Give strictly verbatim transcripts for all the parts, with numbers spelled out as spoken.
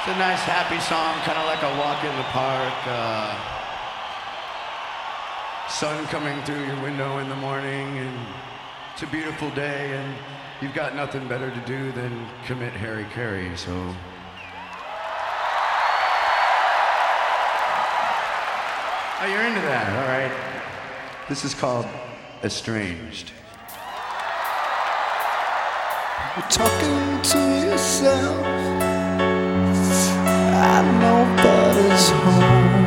a nice, happy song, kind of like a walk in the park. Uh, sun coming through your window in the morning, and it's a beautiful day, and you've got nothing better to do than commit Harry Carey, so... Oh, you're into that, all right. This is called Estranged. You're talking to yourself, I know nobody's home.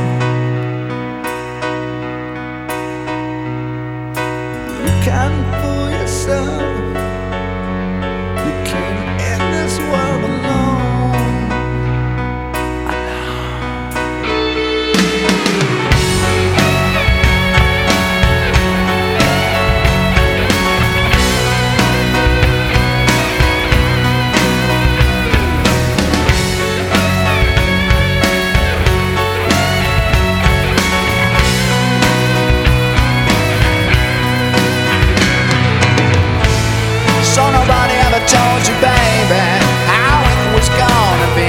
You can't fool yourself, you came in this world alone. I know. So nobody ever told you, baby, how it was gonna be.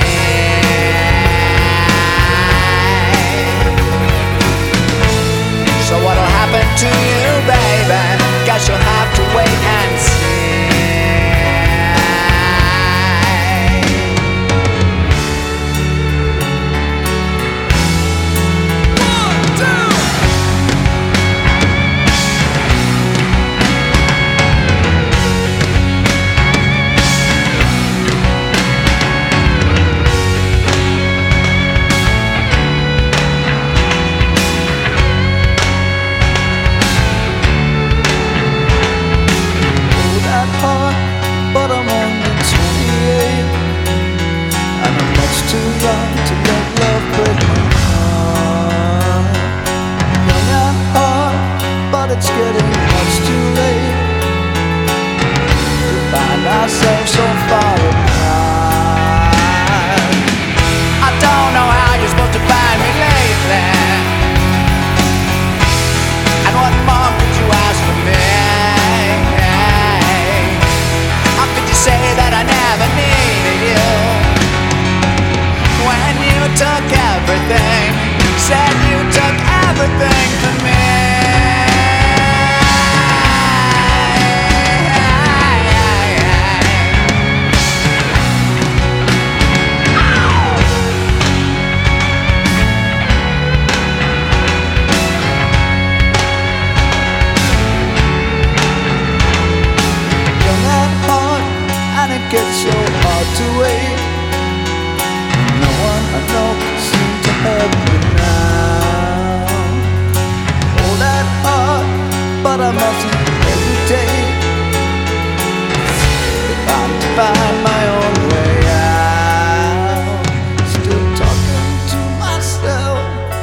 So what'll happen to you, baby? Guess you'll have to wait and see. One, two. But I'm only twenty-eight, and I'm much too young to let love break my heart. Young at heart, but it's getting much too late to find ourselves so far apart. I don't know how you're supposed to find me lately, and what more could you ask from me? Say that I never needed you when you took everything, said you took everything from me. Young at heart, and it gets so hard to wait. No one I know can seem to help me now. Hold that heart, but I mustn't hesitate. If I'm to find my own way out, still talking to myself,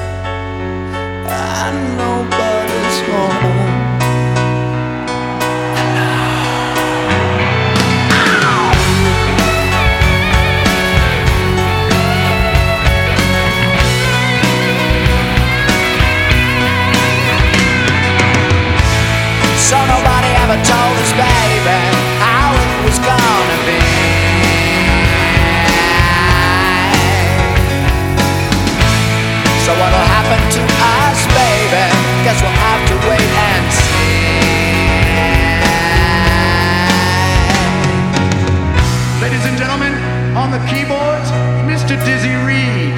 and nobody's home. So nobody ever told us, baby, how it was gonna be. So what'll happen to us, baby? Guess we'll have to wait and see. Ladies and gentlemen, on the keyboards, Mister Dizzy Reed.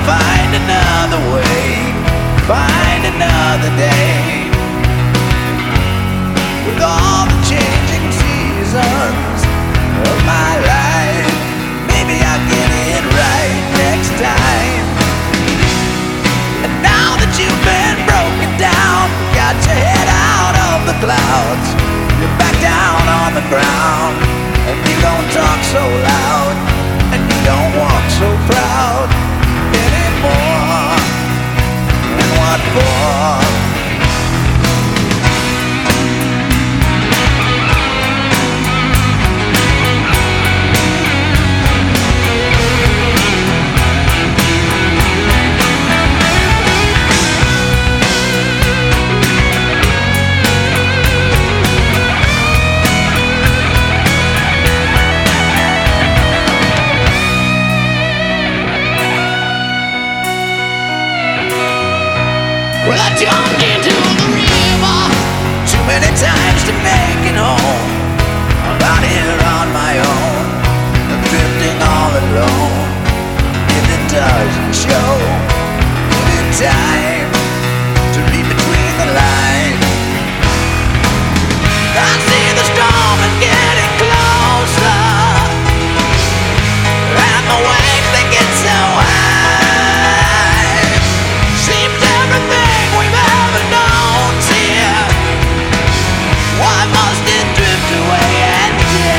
find another way, find another day. With all the changing seasons of my life, maybe I'll get it right next time. And now that you've been broken down, got your head out of the clouds, you're back down on the ground, and you don't talk so loud, and you don't walk so proud anymore. And what for? Well, I jumped into the river too many times to make it home. I'm out here on my own, I'm drifting all alone. If it doesn't show, give it time to read between the lines. I see the storm is getting closer, and the waves they get so high. Seems everything we've ever known's here. Why must it drift away and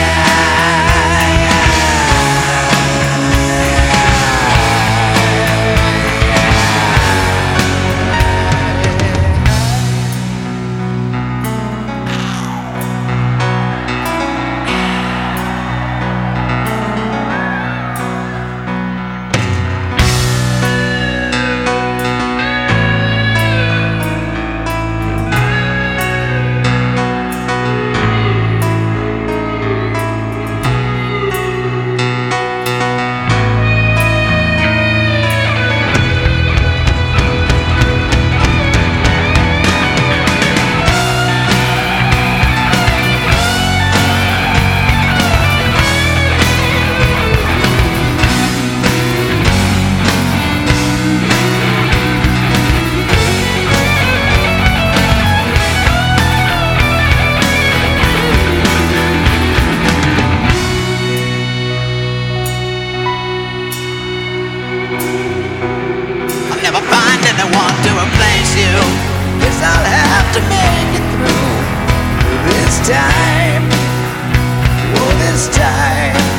anyone to replace you. Guess I'll have to make it through this time. Oh, this time.